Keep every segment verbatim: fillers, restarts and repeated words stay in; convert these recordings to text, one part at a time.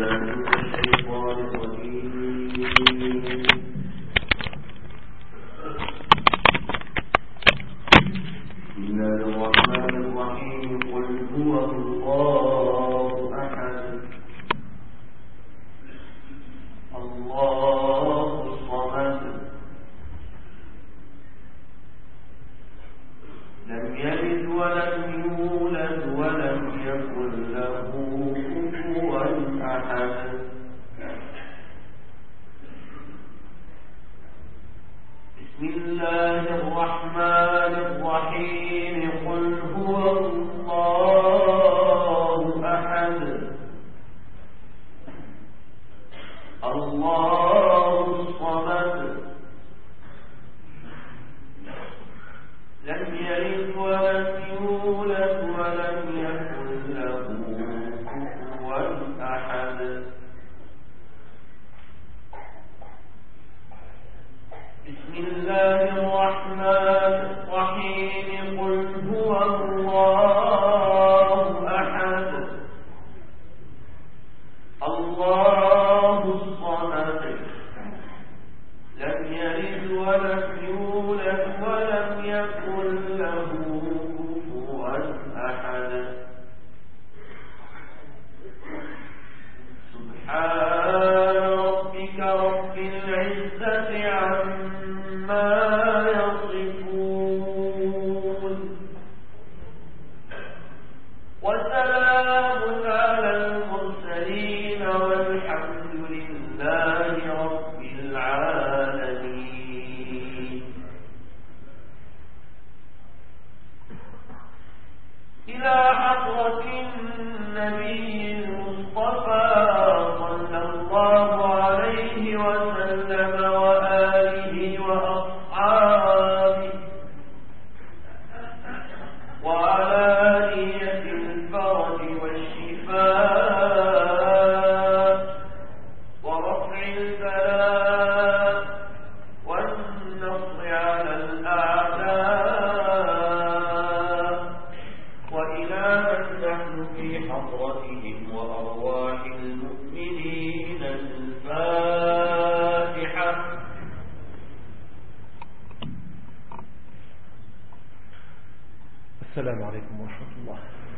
السلام عليكم ورحمة الله.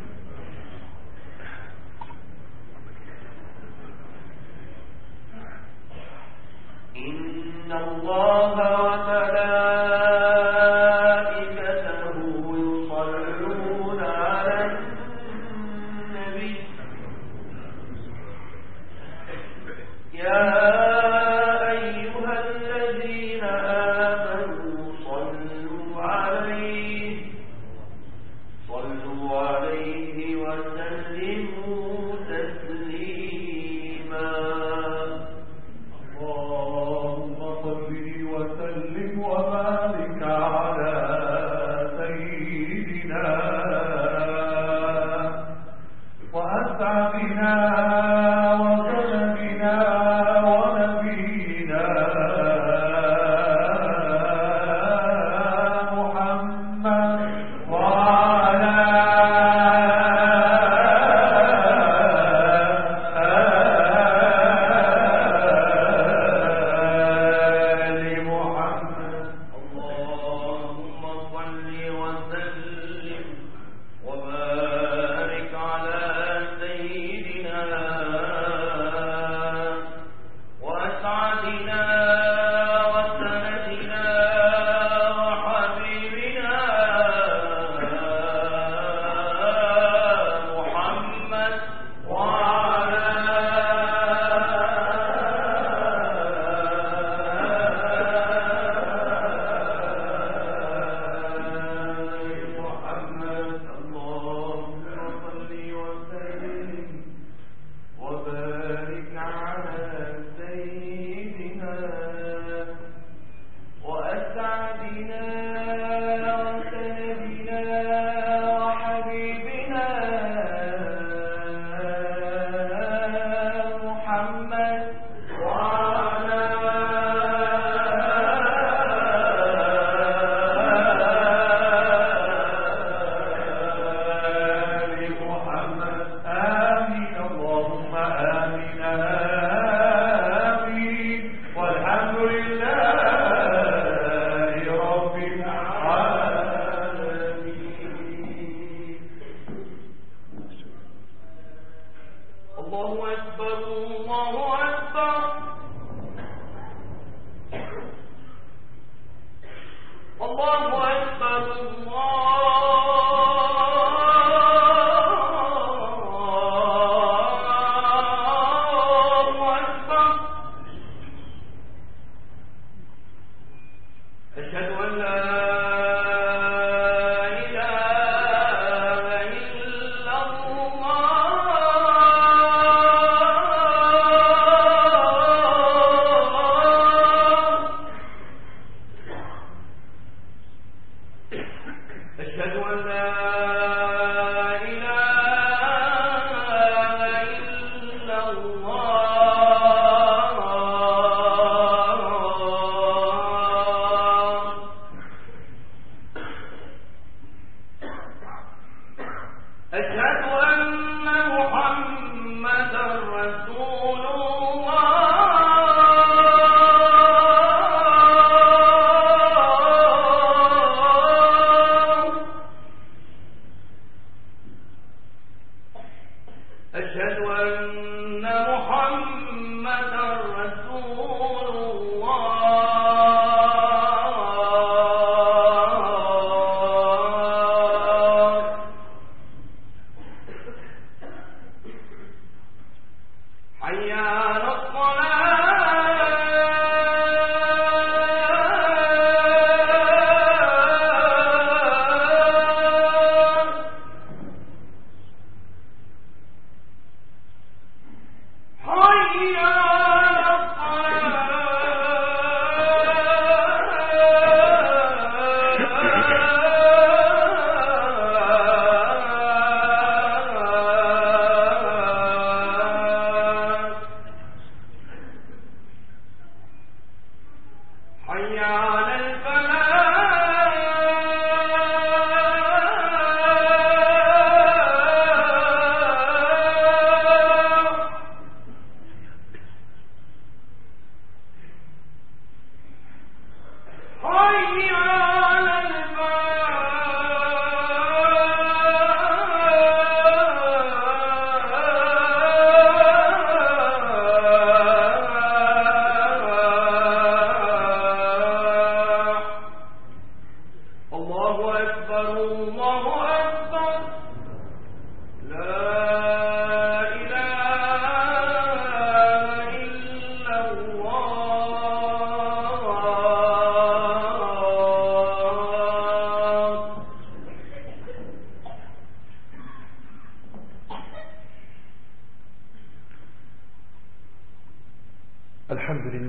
إن الله وملائكته يصلون على النبي يا أيها الذين آمنوا صلوا عليه صلوا عليه وسلموا تسليما. اللهم صل وسلم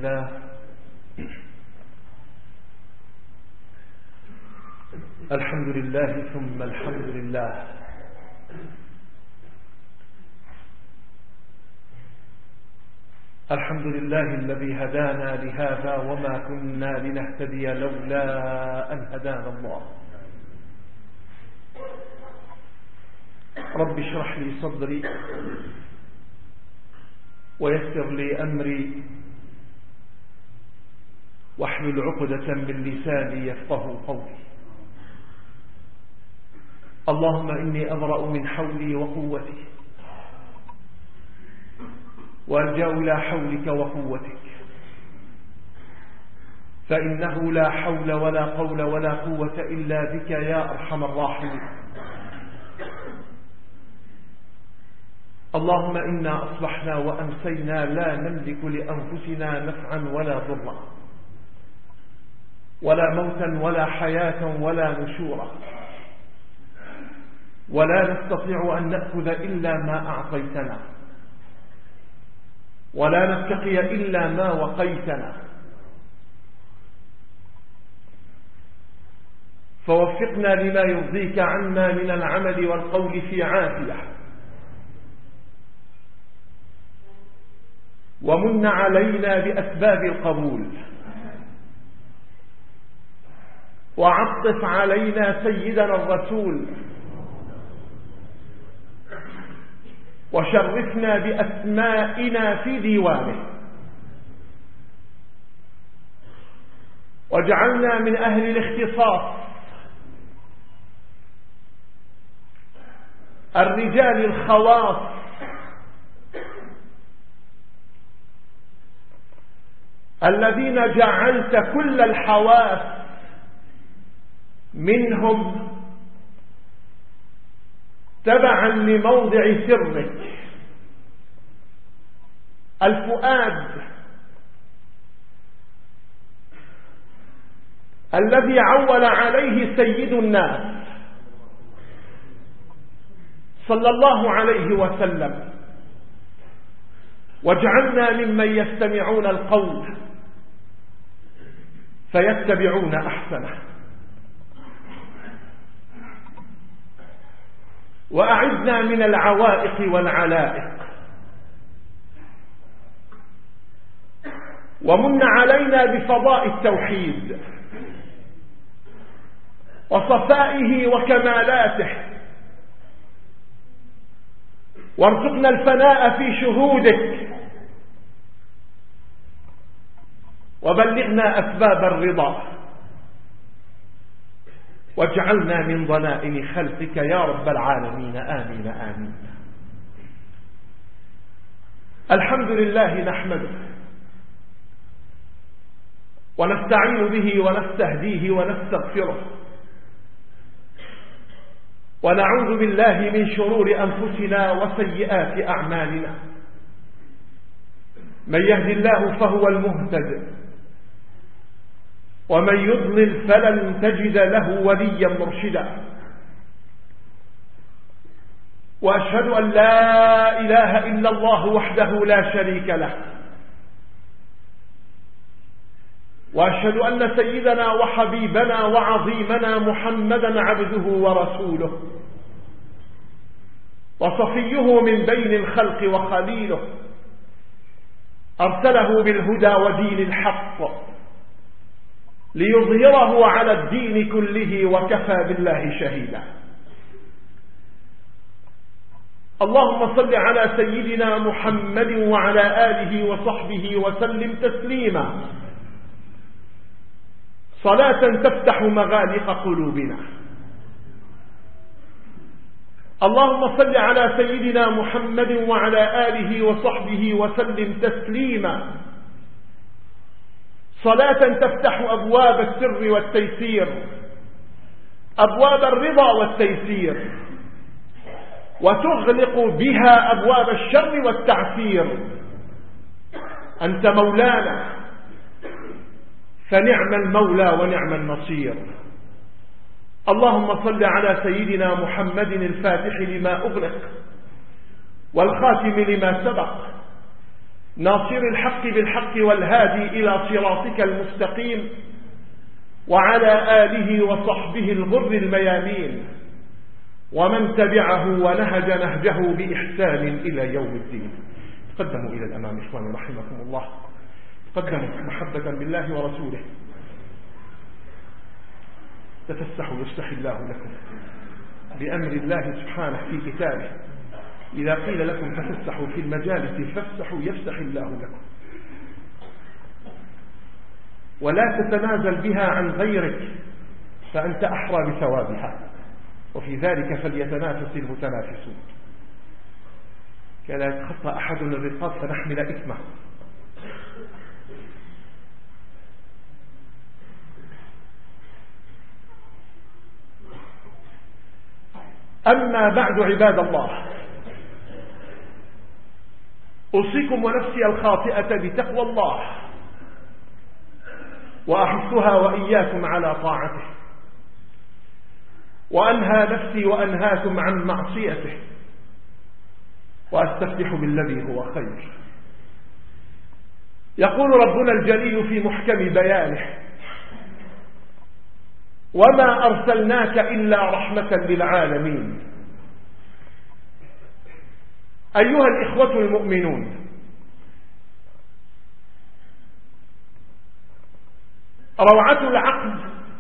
لله الحمد لله ثم الحمد لله الحمد لله الذي هدانا لهذا وما كنا لنهتدي لولا أن هدانا الله. رب اشرح لي صدري ويسر لي أمري واحلل عقدة من لساني يفقه قولي. اللهم إني أبرأ من حولي وقوتي وألجأ إلى حولك وقوتك، فإنه لا حول ولا قول ولا قوة إلا بك يا أرحم الراحمين. اللهم إنا أصبحنا وأمسينا لا نملك لأنفسنا نفعا ولا ضرا ولا موتا ولا حياة ولا نشورا، ولا نستطيع أن نأخذ إلا ما أعطيتنا، ولا نتقي إلا ما وقيتنا. فوفقنا لما يرضيك عنا من العمل والقول في عافية، ومن علينا بأسباب القبول، وعطف علينا سيدنا الرسول، وشرفنا بأسمائنا في ديوانه، واجعلنا من أهل الاختصاص الرجال الخواص الذين جعلت كل الحواس منهم تبعا لموضع سرك. الفؤاد الذي عول عليه سيد الناس صلى الله عليه وسلم، واجعلنا ممن يستمعون القول فيتبعون أحسنه. وأعذنا من العوائق والعلائق، ومن علينا بفضاء التوحيد وصفائه وكمالاته، وارزقنا الفناء في شهودك، وبلغنا أسباب الرضا، واجعلنا من ضنائن خلقك يا رب العالمين. آمين آمين. الحمد لله نحمده ونستعين به ونستهديه ونستغفره، ونعوذ بالله من شرور أنفسنا وسيئات أعمالنا. من يهد الله فهو المهتد، ومن يضلل فلن تجد له وليا مرشدا. وأشهد أن لا إله إلا الله وحده لا شريك له، وأشهد أن سيدنا وحبيبنا وعظيمنا محمدا عبده ورسوله، وصفيه من بين الخلق وخليله، أرسله بالهدى ودين الحق ليظهره على الدين كله، وكفى بالله شهيدا. اللهم صل على سيدنا محمد وعلى آله وصحبه وسلم تسليما، صلاة تفتح مغالق قلوبنا. اللهم صل على سيدنا محمد وعلى آله وصحبه وسلم تسليما، صلاة تفتح أبواب السر والتيسير، أبواب الرضا والتيسير، وتغلق بها أبواب الشر والتعسير. أنت مولانا فنعم المولى ونعم النصير. اللهم صل على سيدنا محمد الفاتح لما أغلق والخاتم لما سبق، ناصر الحق بالحق والهادي إلى صراطك المستقيم، وعلى آله وصحبه الغر الميامين، ومن تبعه ونهج نهجه بإحسان إلى يوم الدين. تقدموا إلى الأمام إخواني رحمكم الله، تقدموا محبة بالله ورسوله، تفسحوا يفسح الله لكم بأمر الله سبحانه في كتابه. إذا قيل لكم تفسحوا في المجالس فافسحوا يفسح الله لكم، ولا تتنازل بها عن غيرك فأنت أحرى بثوابها، وفي ذلك فليتنافس المتنافسون. كلا يتخطى أحد الرقاب فنحمل إثمه. أما بعد عباد الله، أوصيكم ونفسي الخاطئة بتقوى الله، وأحثها وإياكم على طاعته، وأنهى نفسي وأنهاكم عن معصيته، وأستفتح بالذي هو خير. يقول ربنا الجليل في محكم بيانه: وما أرسلناك إلا رحمة للعالمين. أيها الإخوة المؤمنون، روعة العقل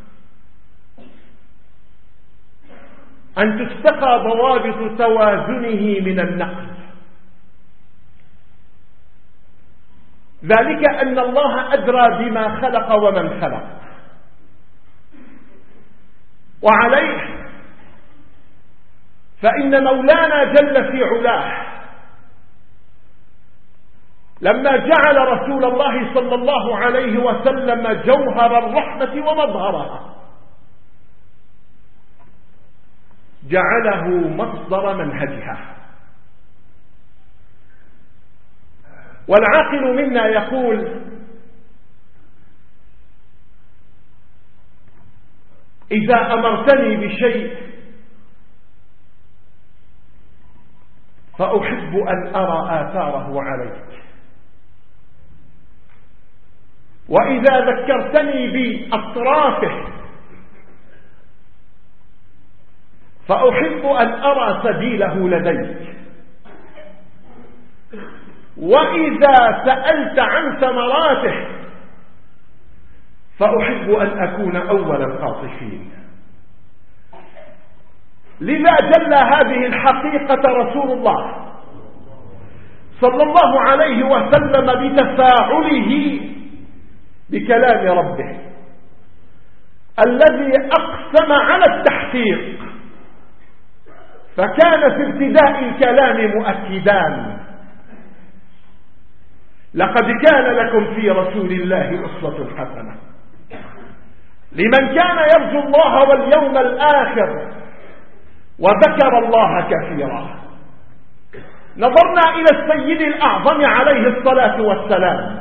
أن تستقى ضوابط توازنه من النقد، ذلك أن الله أدرى بما خلق ومن خلق. وعليه فإن مولانا جل في علاه لما جعل رسول الله صلى الله عليه وسلم جوهر الرحمة ومظهرها، جعله مصدر منهجها. والعاقل منا يقول: إذا أمرتني بشيء فأحب أن أرى آثاره عليك، وإذا ذكرتني بأطرافه فأحب أن أرى سبيله لديك، وإذا سألت عن ثمراته فأحب أن أكون أول القاطفين. لذا جل هذه الحقيقة رسول الله صلى الله عليه وسلم بتفاعله بكلام ربه الذي أقسم على التحقيق، فكان في ابتداء الكلام مؤكدان: لقد كان لكم في رسول الله أسوة حسنة لمن كان يرجو الله واليوم الآخر وذكر الله كثيرا. نظرنا إلى السيد الأعظم عليه الصلاة والسلام،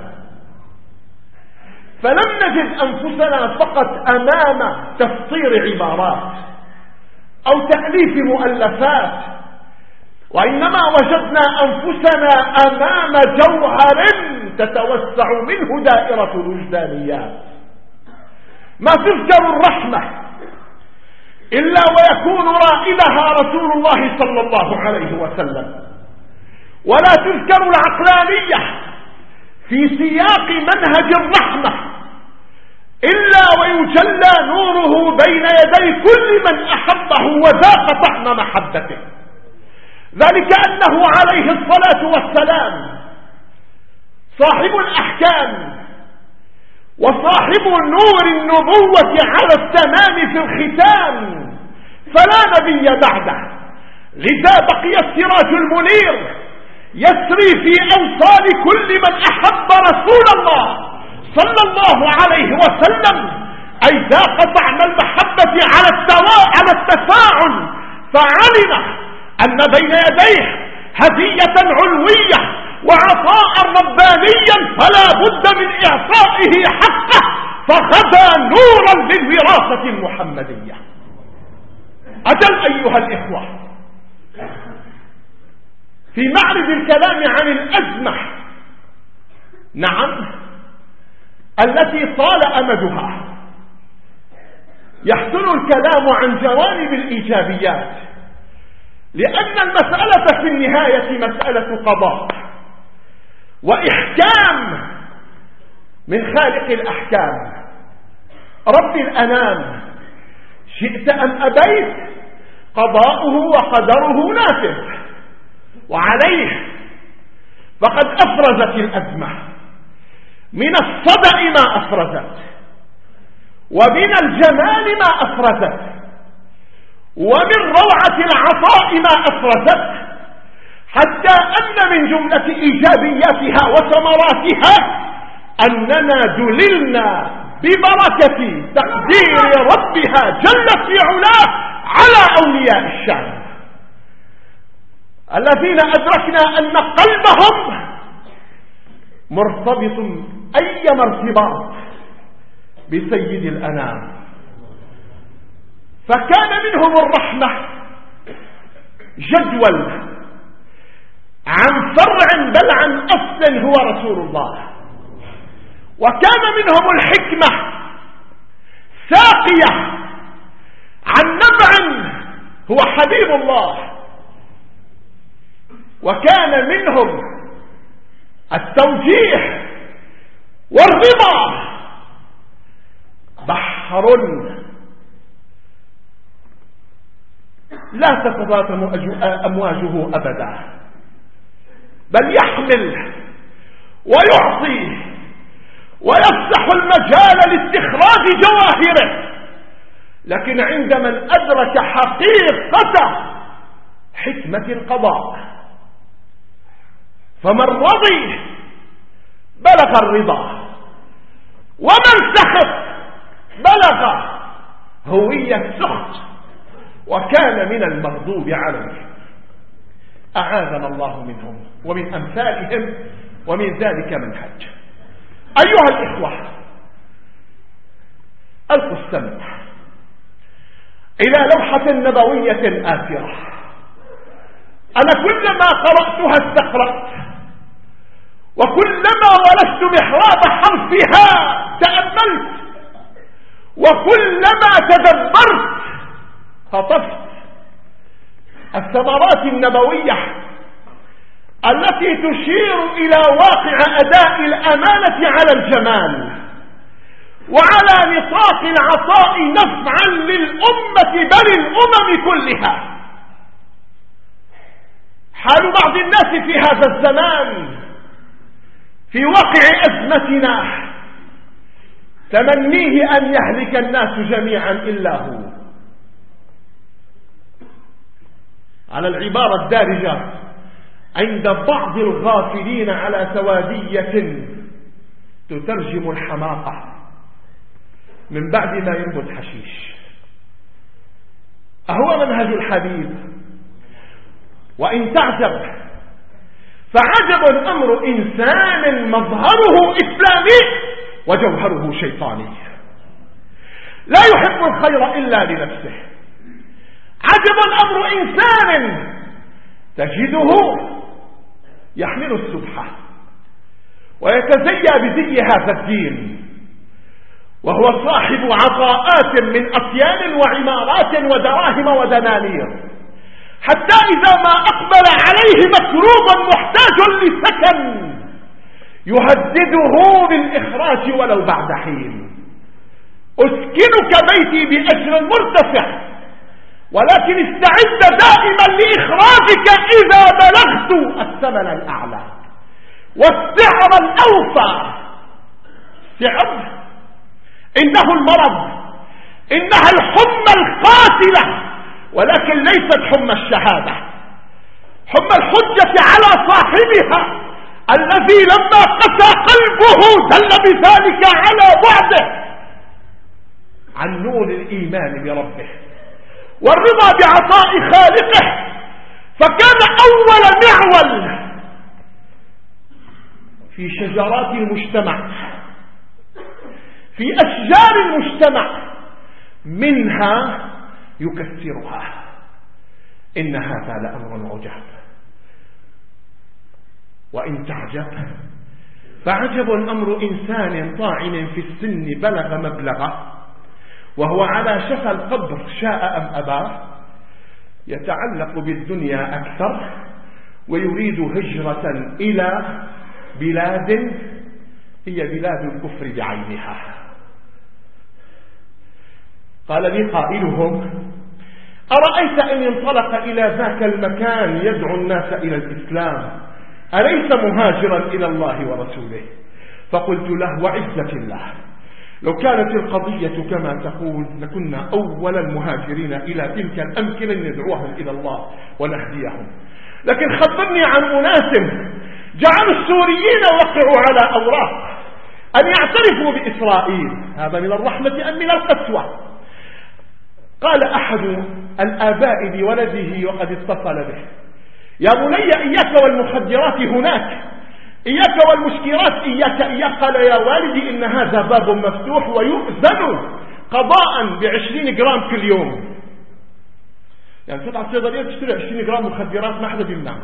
فلم نجد أنفسنا فقط أمام تفطير عبارات أو تأليف مؤلفات، وإنما وجدنا أنفسنا أمام جوهر تتوسع منه دائرة الوجدانيات. ما تذكر الرحمة إلا ويكون رائدها رسول الله صلى الله عليه وسلم، ولا تذكر العقلانية في سياق منهج الرحمة إلا ويجلى نوره بين يدي كل من أحبه وذاق طعم محبته. ذلك أنه عليه الصلاة والسلام صاحب الأحكام وصاحب نور النبوة على التمام في الختام، فلا نبي بعده. لذا بقي السراج المنير يسري في أوصال كل من أحب رسول الله صلى الله عليه وسلم، أي ذاق طعم المحبة على التواء على التفاعل، فعلم أن بين يديه هدية علوية وعطاء ربانيا فلا بد من إعطائه حقه، فغدا نورا للوراثة المحمدية. أجل أيها الإخوة، في معرض الكلام عن الأزمة نعم، التي طال أمدها. يحسن الكلام عن جوانب الإيجابيات، لأن المسألة في النهاية مسألة قضاء وإحكام من خالق الأحكام رب الأنام. شئت أم أبيت قضاؤه وقدره نافذ، وعليه فقد أفرزت الأزمة من الصدأ ما أفرزت، ومن الجمال ما أفرزت، ومن روعة العطاء ما أفرزت، حتى أن من جملة إيجابياتها وثمراتها أننا دللنا ببركة تقدير ربها جل في علاه على أولياء الشام الذين أدركنا أن قلبهم مرتبط أيما ارتباط بسيد الأنام. فكان منهم الرحمة جدول عن فرع بل عن أصل هو رسول الله، وكان منهم الحكمة ساقية عن نبع هو حبيب الله، وكان منهم التوجيه والرضا بحر لا تتلاطم أمواجه أبدا، بل يحمل ويعطي ويفتح المجال لاستخراج جواهره. لكن عند من أدرك حقيقة حكمة القضاء، فمن رضي بلغ الرضا، ومن سخط بلغ هوية سخط وكان من المغضوب عليه. أعاذنا الله منهم ومن أمثالهم ومن ذلك منهج. أيها الإخوة، ألقوا السمع إلى لوحة نبوية آثرة. أنا كلما قرأتها استقرأت، وكلما ولدت محراب حرفها تأملت، وكلما تدبرت خطفت الثمرات النبوية التي تشير إلى واقع أداء الأمانة على الجمال وعلى نطاق العطاء نفعا للأمة بل الأمم كلها. حال بعض الناس في هذا الزمان في واقع أزمتنا تمنيه أن يهلك الناس جميعا إلا هو. على العبارة الدارجة عند بعض الغافلين على سوادية تترجم الحماقة من بعد ما ينبت حشيش. أهو منهج الحبيب؟ وإن تعجب فعجب أمر إنسان مظهره إسلامي وجوهره شيطاني، لا يحب الخير إلا لنفسه. عجب أمر إنسان تجده يحمل السبحة ويتزيى بزي هذا الدين، وهو صاحب عطاءات من أطيان وعمارات ودراهم ودنانير، حتى إذا ما أقبل عليه مكروب محتاج لسكن يهدده بالإخراج ولو بعد حين. أسكنك بيتي بأجر مرتفع، ولكن استعد دائما لإخراجك إذا بلغت الثمن الأعلى والسعر الأوفى. سعر إنه المرض، إنها الحمى القاتلة، ولكن ليست حمى الشهادة، حمى الحجة على صاحبها الذي لما قسى قلبه دل بذلك على بعده عن نور الإيمان بربه والرضا بعطاء خالقه. فكان أول معول في شجرات المجتمع، في أشجار المجتمع، منها يكثرها. إن هذا لأمر عجاب. وإن تعجب فعجب أمر إنسان طاعن في السن بلغ مبلغه وهو على شفا القبر شاء أم أباه، يتعلق بالدنيا أكثر ويريد هجرة إلى بلاد هي بلاد الكفر بعينها. قال لي قائلهم: أرأيت إن انطلق إلى ذاك المكان يدعو الناس إلى الإسلام أليس مهاجرا إلى الله ورسوله؟ فقلت له: وعزة الله لو كانت القضية كما تقول لكنا أول المهاجرين إلى تلك الأمكنة ندعوهم إلى الله ونهديهم، لكن خبرني عن أناس جعلوا السوريين وقعوا على أوراق أن يعترفوا بإسرائيل، هذا من الرحمة أم من القسوة؟ قال أحد الآباء لولده وقد اتصل به: يا بني إياك والمخدرات هناك، إياك والمسكرات، إياك إياك. قال: يا والدي إن هذا باب مفتوح ويؤذن قضاء بعشرين جرام كل يوم. يعني تطلع الصيدلية تشتري عشرين جرام مخدرات ما حدا بيمنع.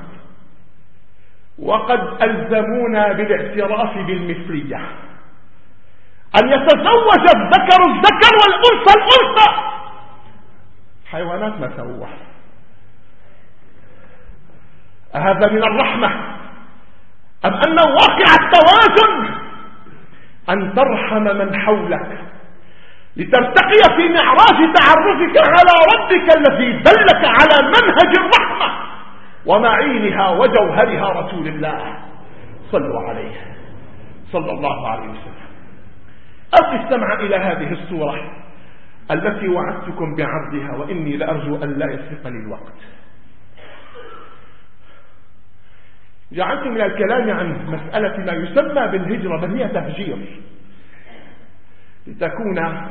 وقد ألزمونا بالاعتراف بالمثلية، أن يتزوج الذكر الذكر والأنثى الأنثى. حيوانات ما سووه. هذا من الرحمة أم أن واقع التوازن أن ترحم من حولك لترتقي في معراج تعرفك على ربك الذي دلك على منهج الرحمة ومعينها وجوهرها رسول الله صلوا عليه صلى الله عليه وسلم. ألقي السمع إلى هذه السورة التي وعدتكم بعرضها وإني لأرجو أن لا يسبقني الوقت. جعلت من الكلام عن مسألة ما يسمى بالهجرة بل هي تهجير، لتكون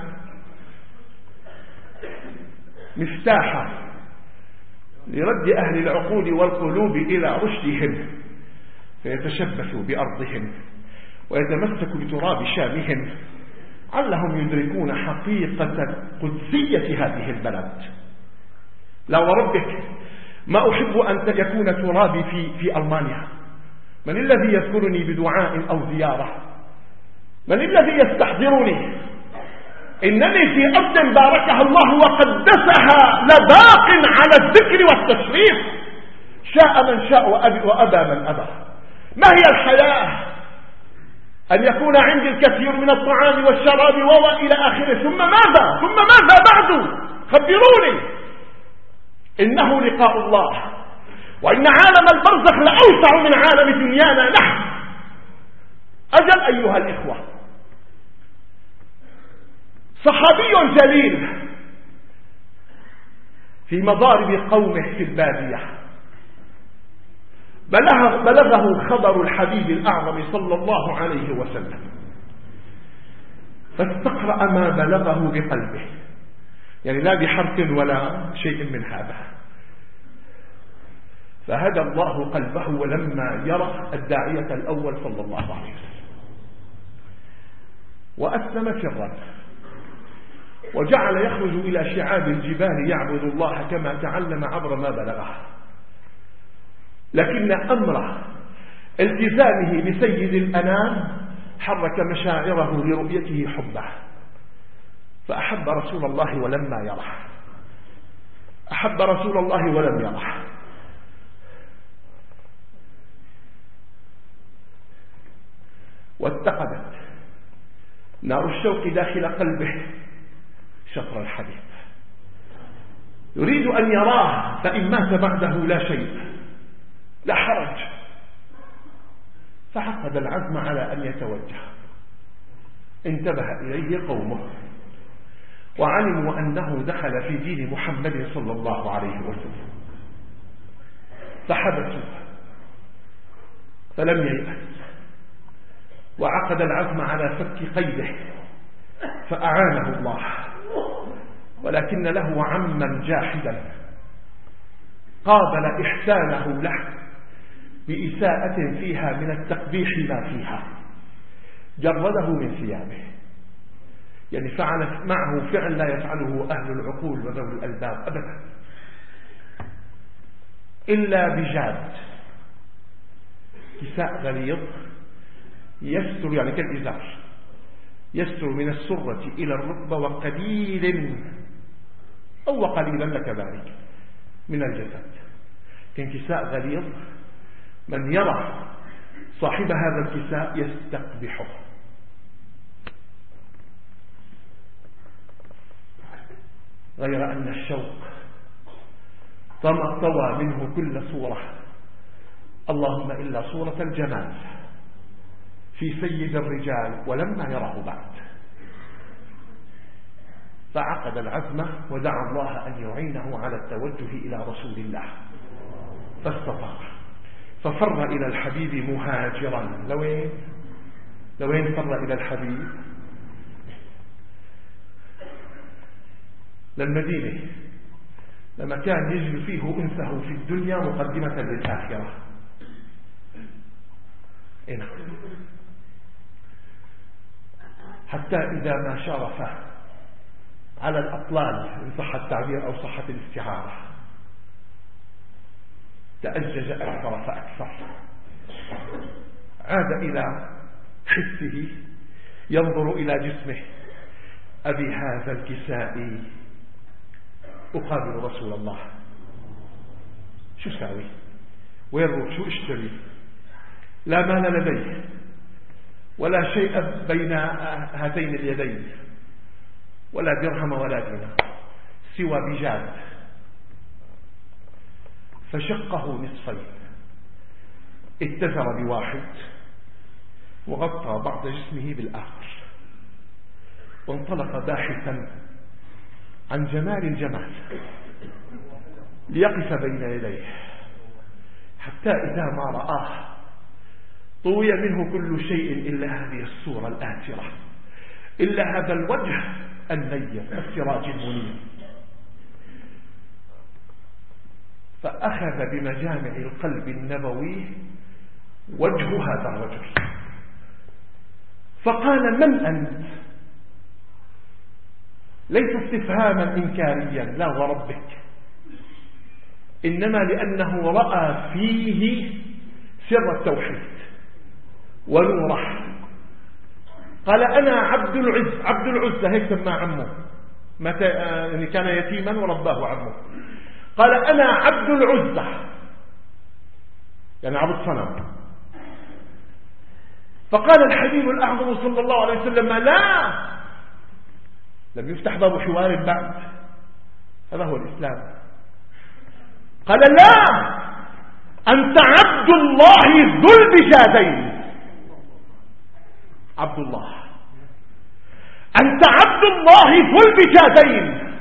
مفتاحا لرد أهل العقول والقلوب إلى رشدهم فيتشبثوا بأرضهم ويتمسكوا بتراب شامهم علهم يدركون حقيقة قدسية هذه البلد. لا وربك ما أحب أن يكون ترابي في, في ألمانيا. من الذي يذكرني بدعاء أو زيارة؟ من الذي يستحضرني؟ إنني في أرض باركها الله وقدسها لباق على الذكر والتشريف، شاء من شاء وأبى, وأبى من أبى. ما هي الحياة؟ أن يكون عندي الكثير من الطعام والشراب وإلى آخره، ثم ماذا؟ ثم ماذا بعد؟ خبروني. إنه لقاء الله، وإن عالم البرزخ لأوسع من عالم دنيانا نحن. أجل أيها الإخوة، صحابي جليل في مضارب قومه في البادية بلغ بلغه خبر الحبيب الأعظم صلى الله عليه وسلم، فاستقرأ ما بلغه بقلبه، يعني لا بحرف ولا شيء من هذا، فهدى الله قلبه ولما يرى الداعية الأول صلى الله عليه وسلم وأسلم سرا، وجعل يخرج إلى شعاب الجبال يعبد الله كما تعلم عبر ما بلغه. لكن أمر التزامه بسيد الأنام حرك مشاعره لرؤيته حبه، فأحب رسول الله ولما يره، أحب رسول الله ولم يره. واتقدت نار الشوق داخل قلبه شطر الحديث، يريد أن يراه، فإن مات بعده لا شيء لا حرج. فعقد العزم على أن يتوجه. انتبه إليه قومه وعلموا أنه دخل في دين محمد صلى الله عليه وسلم، فحبسوا فلم ييأس، وعقد العزم على فك قيده فأعانه الله، ولكن له عما جاحدا قابل إحسانه له بإساءة فيها من التقبيح ما فيها، جرده من ثيابه، يعني فعل معه فعل لا يفعله أهل العقول وذوي الألباب أبدا إلا بجاد، كساء غليظ يستر يعني كالإزار، يستر من السرة إلى الركبة وقليل أو قليلا لك ذلك من الجسد. كان كساء غليظ، من يرى صاحب هذا الكساء يستقبحه. غير أن الشوق طوى منه كل صورة، اللهم إلا صورة الجمال في سيد الرجال ولما يراه بعد، فعقد العزم ودعا الله أن يعينه على التوجه إلى رسول الله فاستطاع، ففر إلى الحبيب مهاجرا. لوين لوين فر إلى الحبيب؟ للمدينة، لما كان يجد فيه أنسه في الدنيا مقدمة للآخرة. إيه؟ حتى إذا ما شرف على الأطلال إن صح التعبير أو صحة الاستعارة تأجج أكثر فأكثر، عاد إلى حسه ينظر إلى جسمه، أبي هذا الكساء أقابل رسول الله، شو ساوي؟ وين روح؟ شو اشتري؟ لا مال لديه ولا شيء بين هاتين اليدين، ولا درهم ولا دينار سوى بجاد، فشقه نصفين، اتزر بواحد وغطى بعض جسمه بالآخر، وانطلق باحثا عن جمال الجمال ليقف بين يديه، حتى إذا ما رآه طوي منه كل شيء إلا هذه الصورة الآثرة، إلا هذا الوجه النير السراج المنير. فأخذ بمجامع القلب النبوي وجه هذا الرجل، فقال: من أنت؟ ليس استفهاما إنكاريا، لا وربك، إنما لأنه رأى فيه سر التوحيد ونوره. قال: أنا عبد العز. عبد العزة هيك سمى عمه، متى يعني كان يتيما ورباه عمه. قال: أنا عبد العزة، يعني عبد صنم. فقال الحبيب الأعظم صلى الله عليه وسلم: لا، لم يفتح باب حوار بعد، هذا هو الإسلام. قال: لا، أنت عبد الله ذو البجادين، عبد الله، أنت عبد الله ذو البجادين.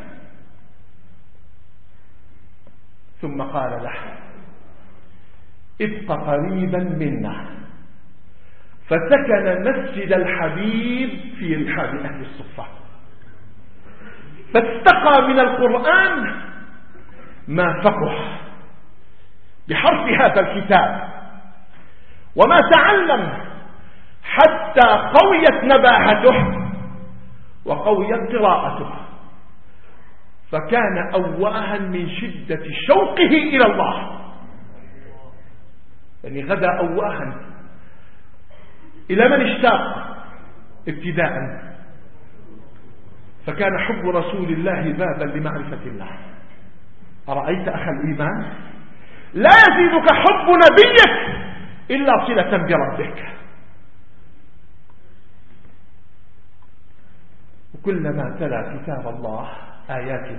ثم قال له: ابق قريبا منا. فسكن مسجد الحبيب في رحاب أهل الصفة، فاستقى من القرآن ما فقه بحرف هذا الكتاب، وما تعلم حتى قويت نباهته وقويت قراءته، فكان أواها من شدة شوقه إلى الله، يعني غدا أواها. إلى من اشتاق ابتداء؟ فكان حب رسول الله بابا لمعرفة الله. أرأيت أخي الإيمان؟ لا يزيدك حب نبيك إلا صلة بربك. وكلما تلا كتاب الله آيات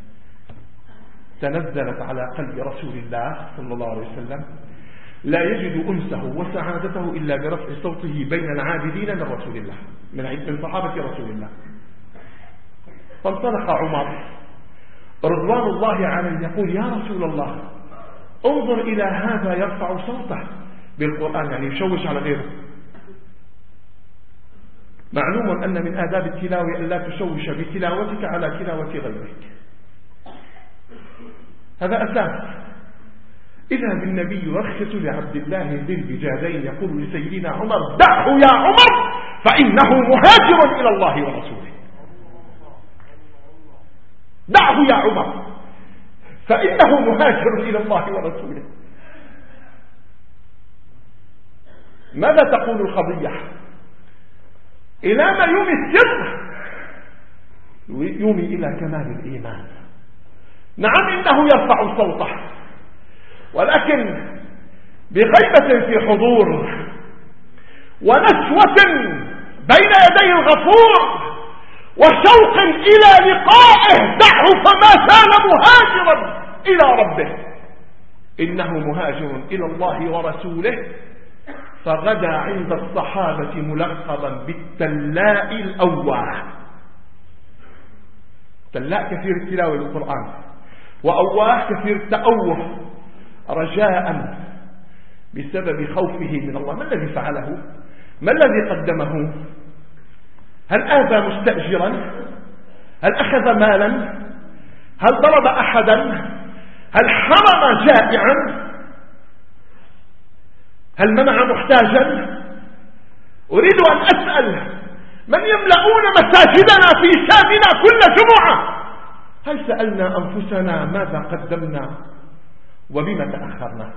تنزلت على قلب رسول الله صلى الله عليه وسلم لا يجد أنسه وسعادته إلا برفع صوته بين العابدين من رسول الله، من صحابة رسول الله. فانطلق عمر رضوان الله عليه يقول: يا رسول الله، انظر إلى هذا يرفع صوته بالقرآن، يعني يشوش على غيره. معلوم أن من آداب التلاوة أن لا تشوش بتلاوتك على تلاوة غيرك، هذا أساس. إذا بالنبي يرخص لعبد الله ذي البجادين يقول لسيدنا عمر: دعه يا عمر فإنه مهاجر إلى الله ورسوله، دعه يا عمر فإنه مهاجر إلى الله ورسوله. ماذا تقول القضية؟ إلى ما يومي السر؟ يومي إلى كمال الإيمان. نعم إنه يرفع صوته، ولكن بغيبة في حضور ونشوة بين يدي الغفور وشوق إلى لقائه. دعه فما زال مهاجرا إلى ربه، إنه مهاجر إلى الله ورسوله. فغدا عند الصحابة ملقبا بالتلاء الأواه. تلاء كثير التلاوة للقرآن، وأواه كثير التأوه رجاء بسبب خوفه من الله. ما الذي فعله؟ ما الذي قدمه؟ هل آذى مستأجرا؟ هل أخذ مالا؟ هل ضرب أحدا؟ هل حرم جائعا؟ هل منع محتاجا؟ أريد أن أسأل من يملؤون مساجدنا في شامنا كل جمعة، هل سألنا أنفسنا ماذا قدمنا وبما تأخرنا؟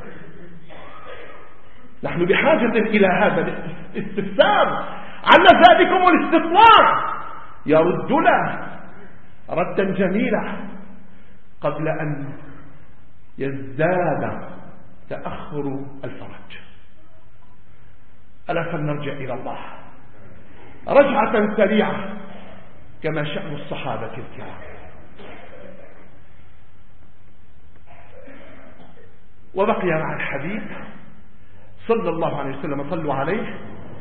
نحن بحاجة إلى هذا الاستفسار. عل ذلكم الاستطلاع يردنا ردا جميلا قبل أن يزداد تأخر الفرج. ألا فلنرجع إلى الله رجعة سريعة كما شأن الصحابة الكرام. وبقي مع الحبيب صلى الله عليه وسلم، صلوا عليه،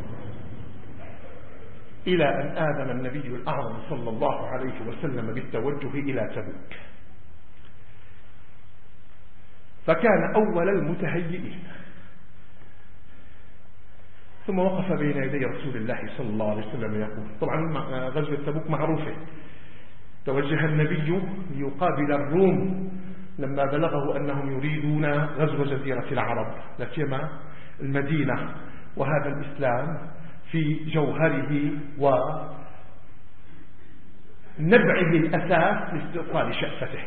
إلى أن آذن النبي الأعظم صلى الله عليه وسلم بالتوجه إلى تبوك، فكان أول المتهيئين. ثم وقف بين يدي رسول الله صلى الله عليه وسلم يقول، طبعا غزوة تبوك معروفة، توجه النبي ليقابل الروم لما بلغه أنهم يريدون غزو جزيرة العرب، لا سيما المدينة، وهذا الإسلام في جوهره ونبعه الأساس لاستئصال شأفته.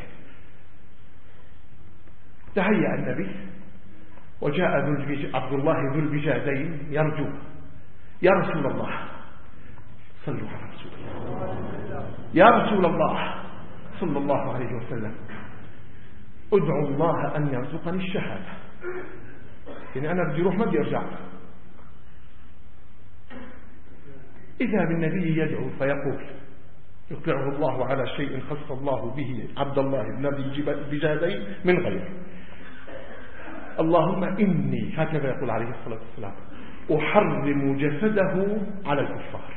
تهيأ النبي وجاء عبد الله ذو البجادين يرجو: يا رسول الله، صلوا على رسول الله، يا رسول الله صلى الله عليه وسلم، ادعو الله أن يرزقني الشهادة. يعني أنا بدي روح ما بدي أرجع. إذا بالنبي يدعو فيقول، يطلعه الله على شيء خص الله به عبد الله بن البجادين من غيره: اللهم إني، هكذا يقول عليه الصلاة والسلام، أحرم جسده على الكفار.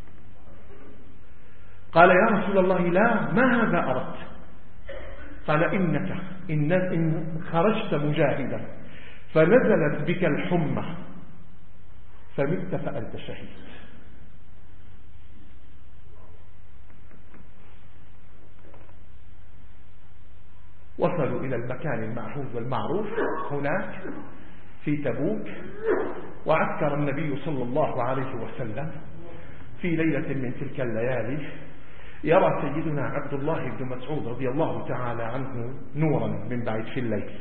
قال: يا رسول الله لا، ما هذا أردت؟ قال: إنك إن, إن خرجت مجاهدا فنزلت بك الحمى فمت فأنت شهيد. وصلوا إلى المكان المعهود والمعروف هناك في تبوك، وعسكر النبي صلى الله عليه وسلم في ليلة من تلك الليالي. يرى سيدنا عبد الله بن مسعود رضي الله تعالى عنه نورا من بعيد في الليل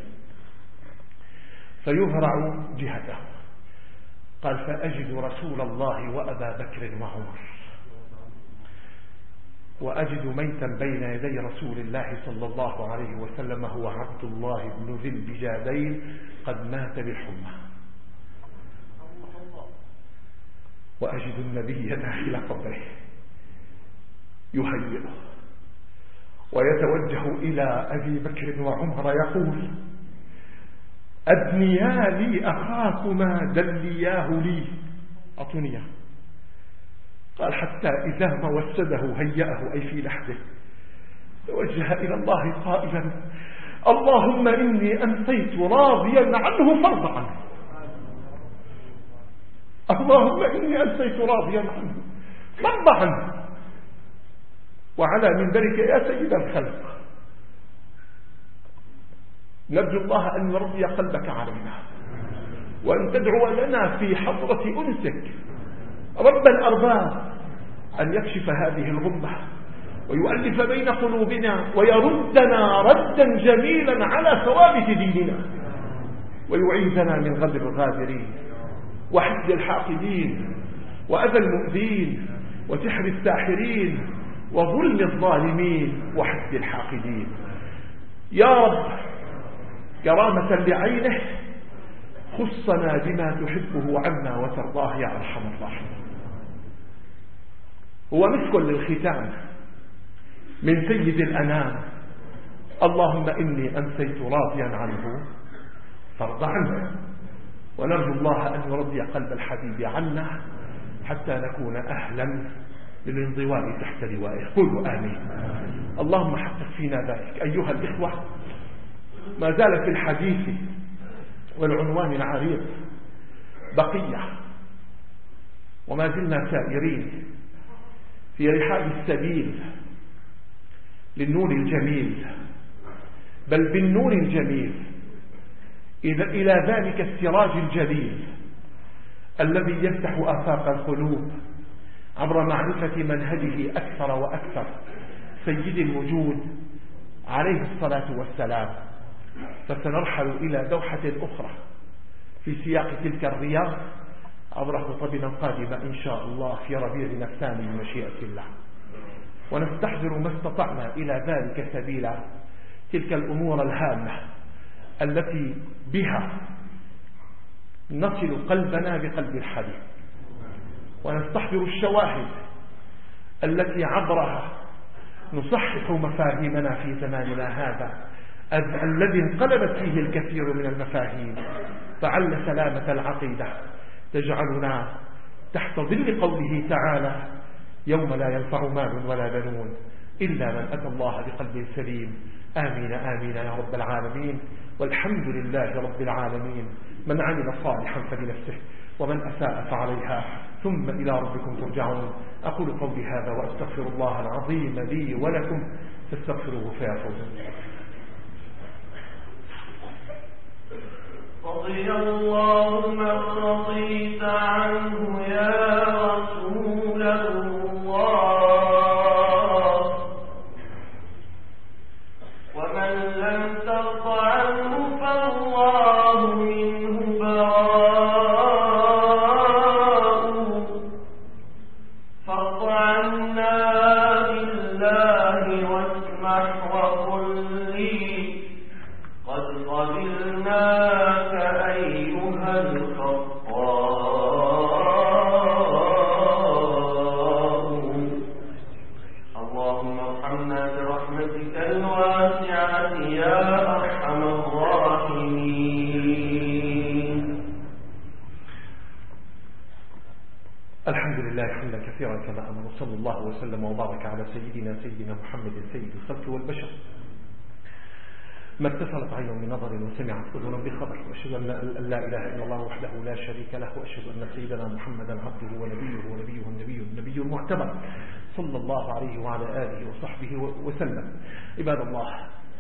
فيهرع جهته. قال: فأجد رسول الله وأبا بكر وعمر، وأجد ميتا بين يدي رسول الله صلى الله عليه وسلم هو عبد الله بن ذي البجادين قد مات بالحمى، وأجد النبي داخل قبره يهيئه ويتوجه إلى أبي بكر وعمر يقول: أدنيا لي أخاكما دلياه لي، أعطونيه. قال: حتى إذا ما وسده هيأه، أي في لحظه توجه إلى الله قائلا: اللهم إني أنسيت راضيا عنه فارض عنه، اللهم إني أنسيت راضيا عنه فارض عنه، وعلى منبرك يا سيد الخلق نرجو الله أن يرضي قلبك علينا، وأن تدعو لنا في حضرة أنسك رب الأرباب أن يكشف هذه الغمة ويؤلف بين قلوبنا ويردنا ردا جميلا على ثوابت ديننا ويعيذنا من غدر الغادرين. وحسد الحاقدين وأذى المؤذين وسحر الساحرين وظلم الظالمين وحسد الحاقدين. يا رب كرامة لعينه خصنا بما تحبه عنا وترضاه يا أرحم الراحمين. هو مسك للختام من سيد الأنام: اللهم إني أمسيت راضيا عنه فارض عنه. ونرجو الله أن يرضي قلب الحبيب عنا حتى نكون أهلا للانضواء تحت لوائه. قولوا آمين. اللهم حقق فينا ذلك. أيها الإخوة، ما زال في الحديث والعنوان العريض بقية، وما زلنا سائرين في رحاب السبيل للنور الجميل، بل بالنور الجميل إلى ذلك السراج الجليل الذي يفتح آفاق القلوب عبر معرفة منهجه أكثر وأكثر سيد الوجود عليه الصلاة والسلام. فسنرحل إلى دوحة أخرى في سياق تلك الرياض عبر خطبنا القادمة إن شاء الله في ربيع الثاني بمشيئة الله، ونستحضر ما استطعنا إلى ذلك سبيلا تلك الأمور الهامة التي بها نصل قلبنا بقلب الحبيب، ونستحضر الشواهد التي عبرها نصحح مفاهيمنا في زماننا هذا الذي انقلبت فيه الكثير من المفاهيم، فعل سلامة العقيدة تجعلنا تحت ظل قوله تعالى: يوم لا ينفع مال ولا بنون إلا من أتى الله بقلب سليم. آمين آمين يا رب العالمين، والحمد لله رب العالمين. من عمل صالحا فلنفسه ومن أساء فعليها، ثم إلى ربكم ترجعون. أقول قولي هذا وأستغفر الله العظيم لي ولكم، فاستغفروه فيغفر. رضي الله من رضيت عنه يا رسول الله، ومن لم ترض عنه فالله منه براء. فارض عنا بالله واسمح وقل لي قد قبلناك أيها الخطاب. اللهم ارحمنا برحمتك الواسعة يا أرحم الراحمين. الحمد لله حمدا كثيرا كما أمر، صلى الله وسلم وبارك على سيدنا سيدنا محمد سيد الخلق والبشر. ما اتصلت عين بنظر وسمعت أذن بخبر، وأشهد أن لا إله إلا الله وحده لا شريك له، وأشهد أن سيدنا محمدا عبده ونبيه ونبيه النبي النبي المعتبر صلى الله عليه وعلى آله وصحبه وسلم. عباد الله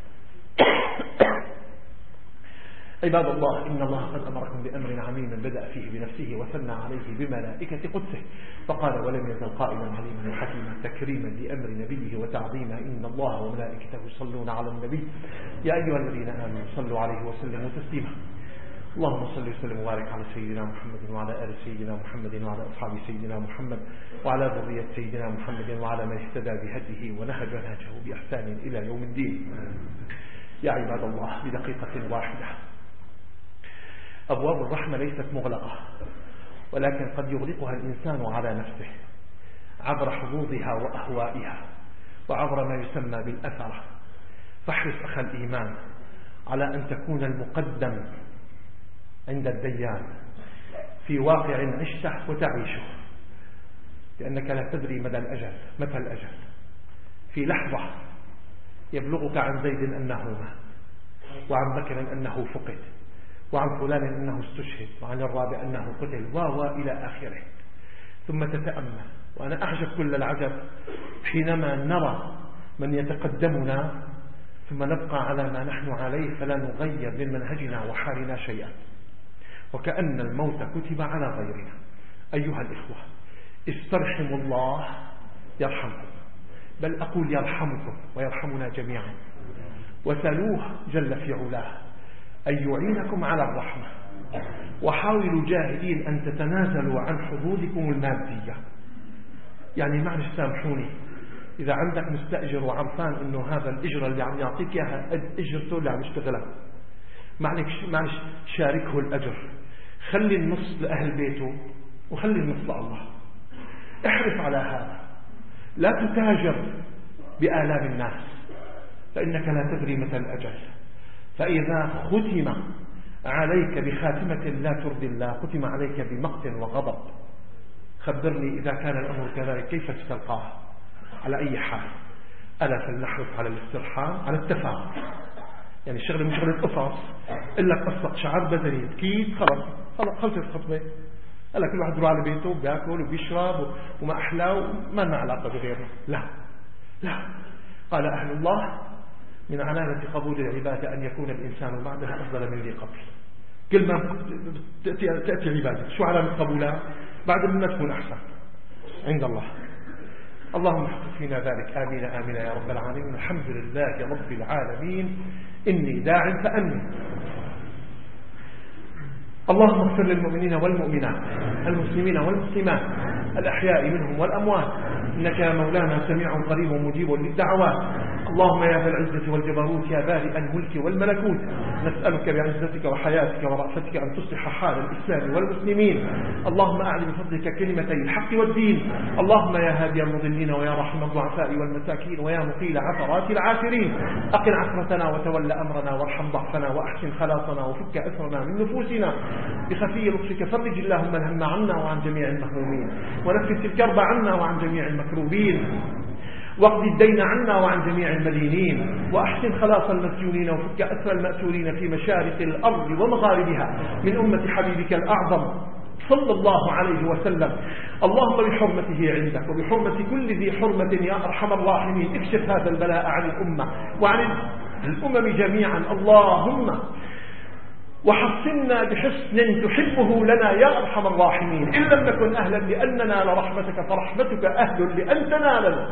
عباد الله إن الله قد أمركم بأمر عميم بدأ فيه بنفسه وثنى عليه بملائكة قدسه، فقال: ولم يزل قائلا عليما وحكيما تكريما لأمر نبيه وتعظيما، إن الله وملائكته يصلون على النبي يا أيها الذين آمنوا صلوا عليه وسلموا تسليما. اللهم صل وسلم وبارك على سيدنا محمد وعلى آل سيدنا محمد وعلى أصحاب سيدنا محمد وعلى ذرية سيدنا محمد وعلى من اهتدى بهديه ونهج نهجه بإحسان إلى يوم الدين. يا عباد الله، بدقيقة واحدة، أبواب الرحمة ليست مغلقة، ولكن قد يغلقها الإنسان على نفسه عبر حظوظها وأهوائها وعبر ما يسمى بالأثرة. فاحرص أخا الإيمان على أن تكون المقدم عند الديان في واقع عشته وتعيشه، لأنك لا تدري مدى الأجل متى الأجل. في لحظة يبلغك عن زيد أنه مات، وعن بكر أنه فقد، وعن فلان أنه استشهد، وعن الرابع أنه قتل، و إلى آخره. ثم تتأمل، وأنا أعجب كل العجب حينما نرى من يتقدمنا ثم نبقى على ما نحن عليه فلا نغير من منهجنا وحالنا شيئا، وكأن الموت كتب على غيرنا. أيها الإخوة، استرحموا الله يرحمكم، بل أقول يرحمكم ويرحمنا جميعا، وسألوه جل في علاه أن يعينكم على الرحمة وحاولوا جاهدين أن تتنازلوا عن حظوظكم المادية. يعني معلش سامحوني، إذا عندك مستأجر وعرفان إنه هذا الإجرة اللي عم يعطيك إياها إجرته اللي عم يشتغلها، معلش معلش شاركه الأجر، خلي النص لأهل بيته وخلي النص لله. احرص على هذا، لا تتاجر بآلام الناس فإنك لا تدري متى الأجل. فإذا ختم عليك بخاتمة لا ترضي الله ختم عليك بمقت وغضب. خبرني إذا كان الأمر كذلك كيف ستلقاه؟ على أي حال؟ ألا فلنحرص على الاسترحام، على التفاهم. يعني الشغلة مش شغلة قصص، إلا قصة شعر بدني كيد خلص خلص خلصت الخطبة. هلا كل واحد يروح على بيته بياكل وبيشرب وما أحلاه وما لنا علاقة بغيره. لا لا، قال أهل الله من علامة قبول العبادة أن يكون الإنسان بعدها أفضل من ذي قبل. كل ما تأتي, تأتي عبادة شو علامة قبولها؟ بعد ما تكون أحسن عند الله. اللهم احفظ فينا ذلك، آمين آمين يا رب العالمين. الحمد لله رب العالمين. إني داع فأمن. اللهم اغفر للمؤمنين والمؤمنات، المسلمين والمسلمات، الأحياء منهم والأموات، إنك يا مولانا سميع قريب مجيب للدعوات. اللهم يا ذا العزة والجبروت يا بارئ الملك والملكوت، نسألك بعزتك وحياتك ورأفتك أن تصلح حال الإسلام والمسلمين. اللهم أعلم بفضلك كلمتي الحق والدين. اللهم يا هادي المضلين ويا رحم الضعفاء والمساكين ويا مقيل عثرات العاثرين، أقل عثرتنا وتول أمرنا وارحم ضعفنا وأحسن خلاصنا وفك أسرنا من نفوسنا. بخفي لطفك فرج اللهم الهم عنا وعن جميع المهمومين، ونفس الكرب عنا وعن جميع المكروبين، واقض الدين عنا وعن جميع المدينين، وأحسن خلاص المسجونين وفك أسر المأسورين في مشارق الأرض ومغاربها من أمة حبيبك الأعظم صلى الله عليه وسلم. اللهم بحرمته عندك وبحرمة كل ذي حرمة يا أرحم الراحمين اكشف هذا البلاء عن الأمة وعن الأمم جميعا. اللهم وحصنا بحسن تحبه لنا يا أرحم الراحمين. إن لم نكن أهلا لأن ننال رحمتك فرحمتك أهل لأن تنالنا.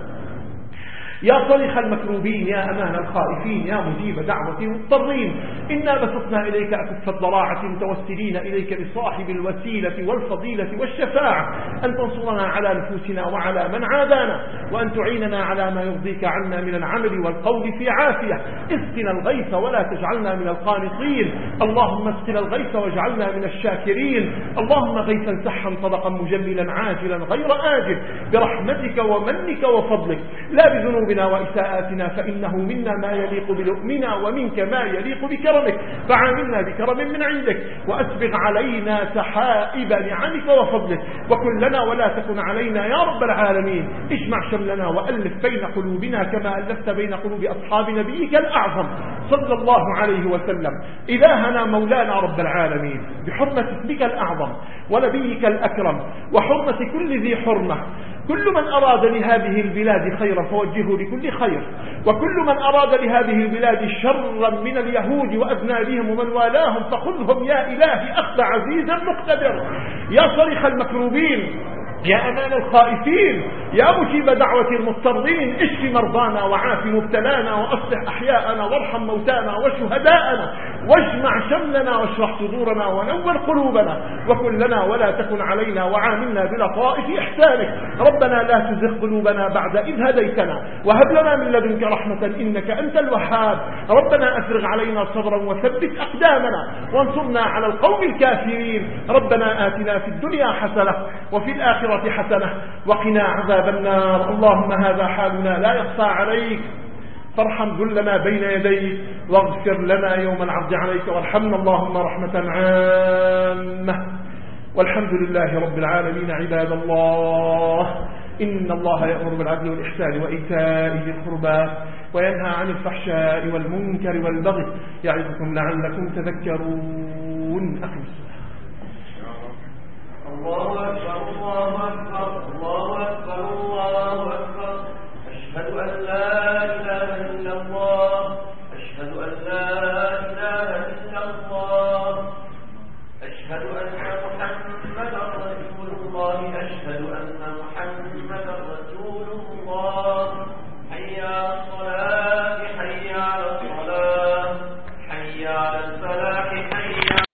يا صريخ المكروبين، يا أمان الخائفين، يا مجيب دعوة المضطرين، إنا بسطنا إليك أكف الضراعة متوسلين إليك بصاحب الوسيلة والفضيلة والشفاعة أن تنصرنا على نفوسنا وعلى من عادانا، وأن تعيننا على ما يرضيك عنا من العمل والقول في عافية. اسقنا الغيث ولا تجعلنا من القانطين. اللهم اسقنا الغيث واجعلنا من الشاكرين. اللهم غيثا سحا صدقا مجملا عاجلا غير آجل برحمتك ومنك وفضلك، لا بذنوب وإساءاتنا، فإنه منا ما يليق بلؤمنا ومنك ما يليق بكرمك، فعاملنا بكرم من عندك وأسبغ علينا سحائب نعمك وفضلك، وكن لنا ولا تكن علينا يا رب العالمين. اجمع شملنا وألف بين قلوبنا كما ألفت بين قلوب أصحاب نبيك الأعظم صلى الله عليه وسلم. إلهنا مولانا رب العالمين، بحرمة اسمك الأعظم ونبيك الأكرم وحرمة كل ذي حرمة، كل من أراد لهذه البلاد خيرا فوجهه لكل خير، وكل من أراد لهذه البلاد شرا من اليهود وأذنابهم ومن والاهم فخذهم يا إلهي أخذ عزيزا مقتدر. يا صريخ المكروبين، يا أمان الخائفين، يا مجيب دعوة المضطرين، اشف مرضانا وعاف مبتلانا وأصلح أحياءنا وارحم موتانا وشهداءنا، واجمع شملنا واشرح صدورنا ونور قلوبنا، وكن لنا ولا تكن علينا وعاملنا بلطائف إحسانك. ربنا لا تزغ قلوبنا بعد إذ هديتنا وهب لنا من لدنك رحمة إنك أنت الوهاب. ربنا أفرغ علينا صبرا وثبت أقدامنا وانصرنا على القوم الكافرين. ربنا آتنا في الدنيا حسنة وفي الآخرة حسنة وقنا عذاب النار. اللهم هذا حالنا لا يخفى عليك، فارحم ذلنا بين يديك واغفر لنا يوم العرض عليك، وارحمنا اللهم رحمة عامة. والحمد لله رب العالمين. عباد الله، إن الله يأمر بالعدل والإحسان وإيتاء ذي القربى وينهى عن الفحشاء والمنكر والبغي يعظكم لعلكم تذكرون. أقم الصلاة. الله أكبر الله أكبر الله أكبر الله أكبر. أشهد أن لا إله إلا الله أشهد أن لا إله إلا الله أشهد أن محمدا رسول الله أشهد أن محمدا